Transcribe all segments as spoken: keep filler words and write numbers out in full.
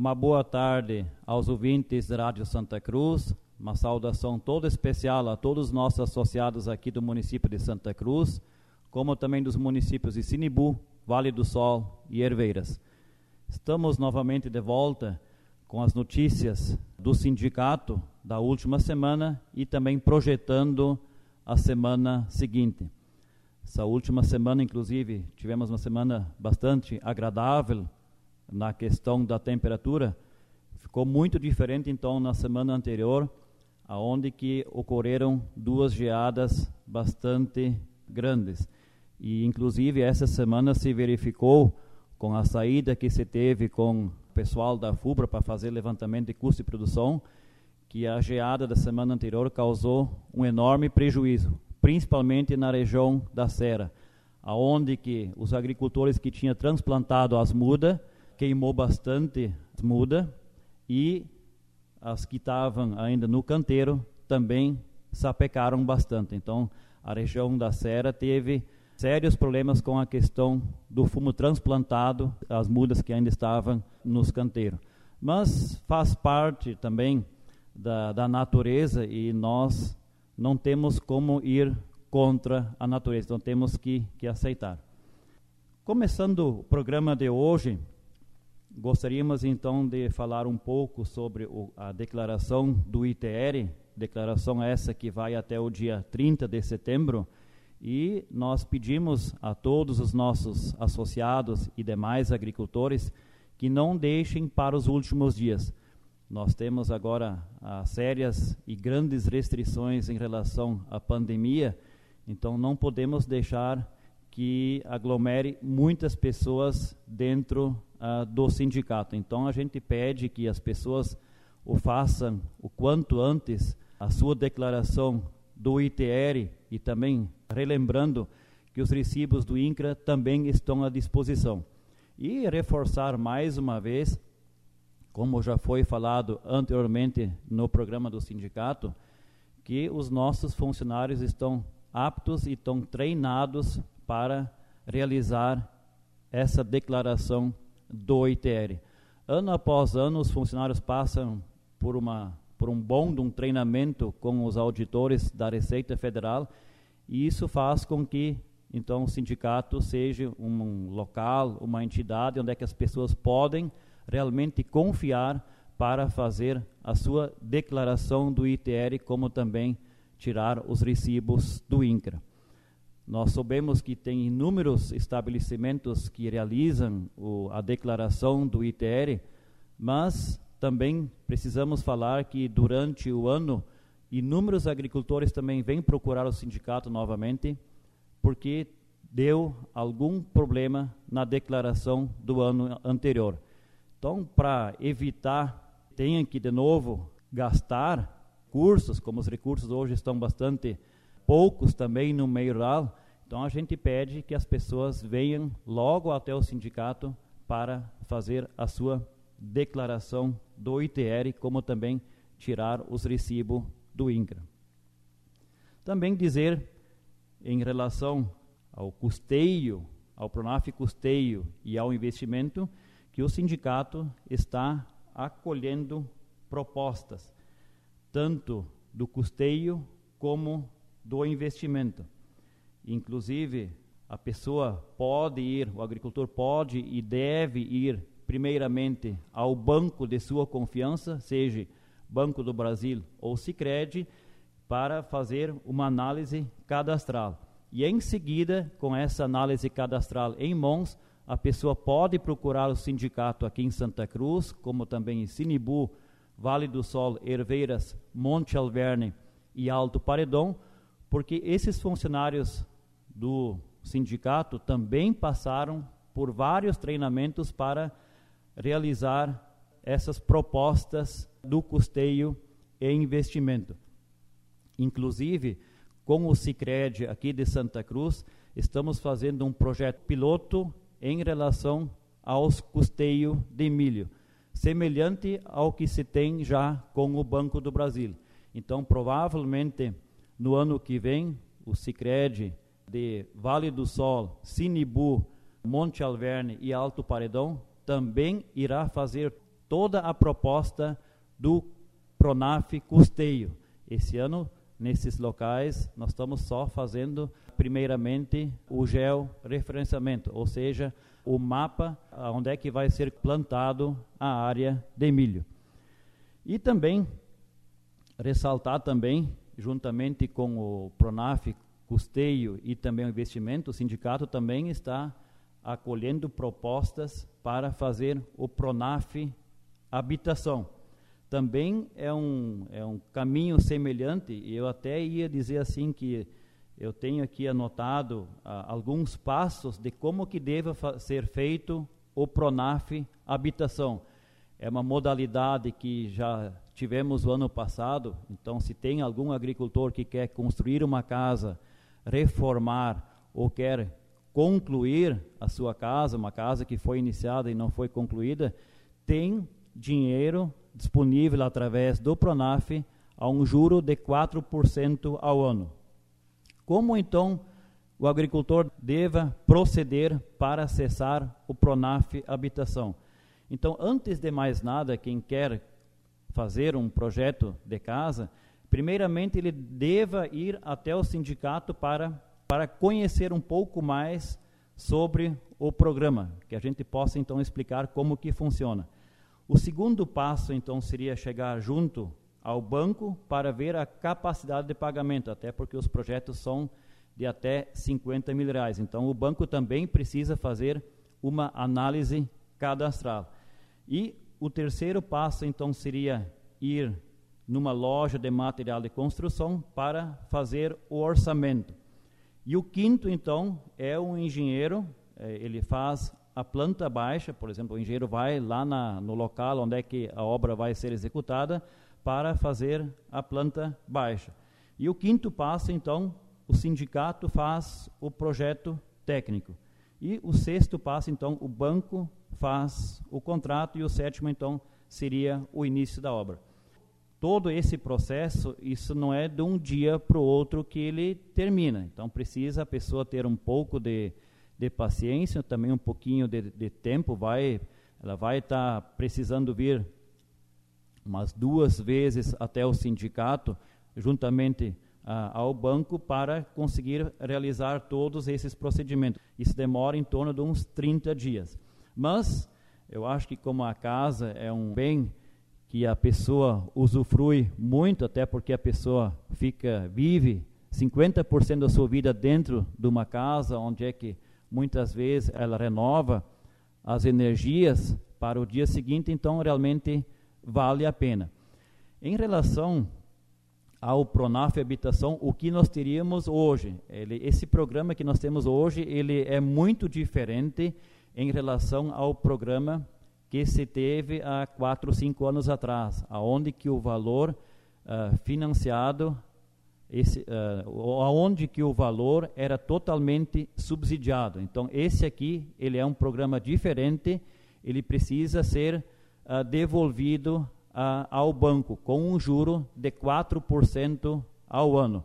Uma boa tarde aos ouvintes da Rádio Santa Cruz, uma saudação toda especial a todos os nossos associados aqui do município de Santa Cruz, como também dos municípios de Sinibu, Vale do Sol e Herveiras. Estamos novamente de volta com as notícias do sindicato da última semana e também projetando a semana seguinte. Essa última semana, inclusive, tivemos uma semana bastante agradável na questão da temperatura. Ficou muito diferente, então, na semana anterior, aonde que ocorreram duas geadas bastante grandes. E, inclusive, essa semana se verificou, com a saída que se teve com o pessoal da FUBRA para fazer levantamento de custo de produção, que a geada da semana anterior causou um enorme prejuízo, principalmente na região da Serra, aonde que os agricultores que tinham transplantado as mudas, queimou bastante as mudas, e as que estavam ainda no canteiro também sapecaram bastante. Então, a região da Serra teve sérios problemas com a questão do fumo transplantado, as mudas que ainda estavam nos canteiros. Mas faz parte também da, da natureza e nós não temos como ir contra a natureza, então temos que, que aceitar. Começando o programa de hoje, gostaríamos então de falar um pouco sobre o, a declaração do I T R, declaração essa que vai até o dia trinta de setembro, e nós pedimos a todos os nossos associados e demais agricultores que não deixem para os últimos dias. Nós temos agora as sérias e grandes restrições em relação à pandemia, então não podemos deixar que aglomere muitas pessoas dentro uh, do sindicato. Então a gente pede que as pessoas o façam o quanto antes, a sua declaração do I T R, e também relembrando que os recibos do INCRA também estão à disposição. E reforçar mais uma vez, como já foi falado anteriormente no programa do sindicato, que os nossos funcionários estão aptos e estão treinados para realizar essa declaração do I T R. Ano após ano, os funcionários passam por, uma, por um bom de um treinamento com os auditores da Receita Federal, e isso faz com que, então, o sindicato seja um local, uma entidade onde é que as pessoas podem realmente confiar para fazer a sua declaração do I T R, como também tirar os recibos do INCRA. Nós sabemos que tem inúmeros estabelecimentos que realizam o, a declaração do I T R, mas também precisamos falar que durante o ano inúmeros agricultores também vêm procurar o sindicato novamente, porque deu algum problema na declaração do ano anterior. Então, para evitar que tenham que de novo gastar recursos, como os recursos hoje estão bastante poucos também no meio rural, então a gente pede que as pessoas venham logo até o sindicato para fazer a sua declaração do I T R, como também tirar os recibos do INCRA. Também dizer, em relação ao custeio, ao Pronaf custeio e ao investimento, que o sindicato está acolhendo propostas, tanto do custeio como do investimento. Inclusive, a pessoa pode ir, o agricultor pode e deve ir, primeiramente, ao banco de sua confiança, seja Banco do Brasil ou Sicredi, para fazer uma análise cadastral. E, em seguida, com essa análise cadastral em mãos, a pessoa pode procurar o sindicato aqui em Santa Cruz, como também em Sinibu, Vale do Sol, Herveiras, Monte Alverne e Alto Paredão, porque esses funcionários do sindicato também passaram por vários treinamentos para realizar essas propostas do custeio e investimento. Inclusive, com o Sicredi aqui de Santa Cruz, estamos fazendo um projeto piloto em relação aos custeios de milho, semelhante ao que se tem já com o Banco do Brasil. Então, provavelmente, no ano que vem, o Sicredi de Vale do Sol, Sinibu, Monte Alverne e Alto Paredão também irá fazer toda a proposta do Pronaf Custeio. Esse ano, nesses locais, nós estamos só fazendo, primeiramente, o georreferenciamento, ou seja, o mapa onde é que vai ser plantado a área de milho. E também, ressaltar também, juntamente com o Pronaf Custeio e também o investimento, o sindicato também está acolhendo propostas para fazer o Pronaf Habitação. Também é um, é um caminho semelhante, e eu até ia dizer assim que eu tenho aqui anotado ah, alguns passos de como que deva ser feito o Pronaf Habitação. É uma modalidade que já tivemos o ano passado, então se tem algum agricultor que quer construir uma casa, reformar ou quer concluir a sua casa, uma casa que foi iniciada e não foi concluída, tem dinheiro disponível através do Pronaf a um juro de quatro por cento ao ano. Como então o agricultor deva proceder para acessar o Pronaf Habitação? Então, antes de mais nada, quem quer fazer um projeto de casa, primeiramente ele deva ir até o sindicato para, para conhecer um pouco mais sobre o programa, que a gente possa então explicar como que funciona. O segundo passo, então, seria chegar junto ao banco para ver a capacidade de pagamento, até porque os projetos são de até cinquenta mil reais. Então, o banco também precisa fazer uma análise cadastral. E o terceiro passo, então, seria ir numa loja de material de construção para fazer o orçamento. E o quinto, então, é um engenheiro, ele faz a planta baixa, por exemplo, o engenheiro vai lá na, no local onde é que a obra vai ser executada para fazer a planta baixa. E o quinto passo, então, o sindicato faz o projeto técnico. E o sexto passo, então, o banco faz o contrato, e o sétimo, então, seria o início da obra. Todo esse processo, isso não é de um dia para o outro que ele termina. Então, precisa a pessoa ter um pouco de de paciência, também um pouquinho de, de tempo, vai, ela vai estar tá precisando vir umas duas vezes até o sindicato, juntamente ah, ao banco, para conseguir realizar todos esses procedimentos. Isso demora em torno de uns trinta dias. Mas, eu acho que como a casa é um bem que a pessoa usufrui muito, até porque a pessoa fica, vive cinquenta por cento da sua vida dentro de uma casa, onde é que muitas vezes ela renova as energias para o dia seguinte, então realmente vale a pena. Em relação ao Pronaf Habitação, o que nós teríamos hoje, ele, esse programa que nós temos hoje, ele é muito diferente em relação ao programa que se teve há quatro, cinco anos atrás, aonde que o valor uh, financiado Esse, uh, onde que o valor era totalmente subsidiado. Então, esse aqui, ele é um programa diferente, ele precisa ser uh, devolvido uh, ao banco, com um juro de quatro por cento ao ano.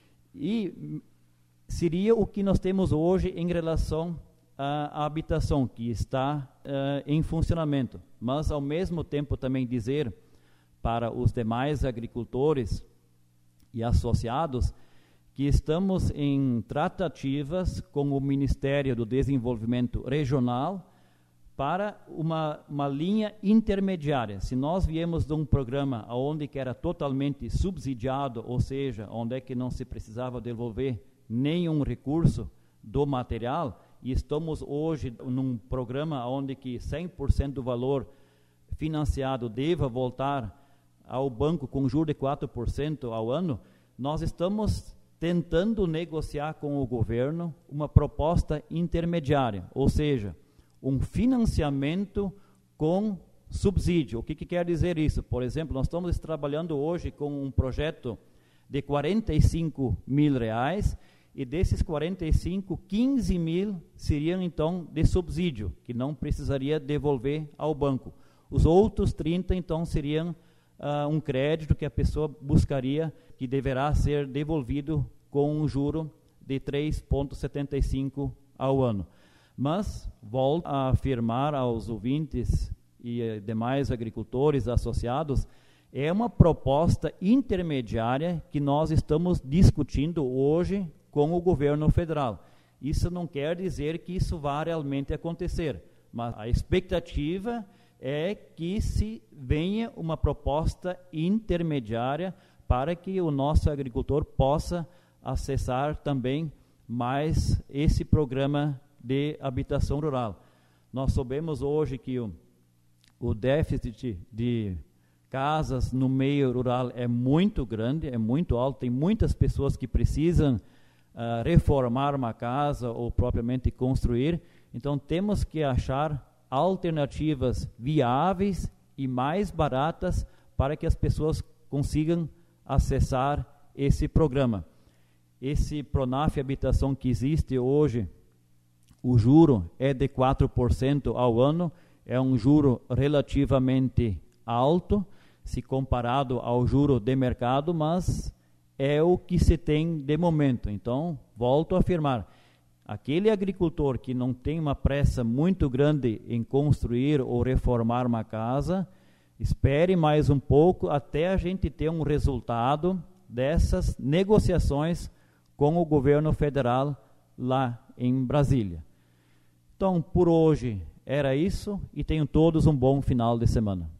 E seria o que nós temos hoje em relação à habitação, que está uh, em funcionamento. Mas, ao mesmo tempo, também dizer para os demais agricultores e associados que estamos em tratativas com o Ministério do Desenvolvimento Regional para uma, uma linha intermediária. Se nós viemos de um programa onde que era totalmente subsidiado, ou seja, onde é que não se precisava devolver nenhum recurso do material, e estamos hoje num programa onde que cem por cento do valor financiado deva voltar ao banco com juros de quatro por cento ao ano, nós estamos tentando negociar com o governo uma proposta intermediária, ou seja, um financiamento com subsídio. O que, que quer dizer isso? Por exemplo, nós estamos trabalhando hoje com um projeto de quarenta e cinco mil reais, e desses quarenta e cinco, quinze mil seriam então de subsídio, que não precisaria devolver ao banco. Os outros trinta, então, seriam Uh, um crédito que a pessoa buscaria, que deverá ser devolvido com um juro de três vírgula setenta e cinco ao ano. Mas, volto a afirmar aos ouvintes e eh, demais agricultores associados, é uma proposta intermediária que nós estamos discutindo hoje com o governo federal. Isso não quer dizer que isso vá realmente acontecer, mas a expectativa é que se venha uma proposta intermediária para que o nosso agricultor possa acessar também mais esse programa de habitação rural. Nós sabemos hoje que o, o déficit de casas no meio rural é muito grande, é muito alto, tem muitas pessoas que precisam uh, reformar uma casa ou propriamente construir, então temos que achar alternativas viáveis e mais baratas para que as pessoas consigam acessar esse programa. Esse Pronaf Habitação que existe hoje, o juro é de quatro por cento ao ano, é um juro relativamente alto, se comparado ao juro de mercado, mas é o que se tem de momento. Então, volto a afirmar, aquele agricultor que não tem uma pressa muito grande em construir ou reformar uma casa, espere mais um pouco até a gente ter um resultado dessas negociações com o governo federal lá em Brasília. Então, por hoje era isso e tenham todos um bom final de semana.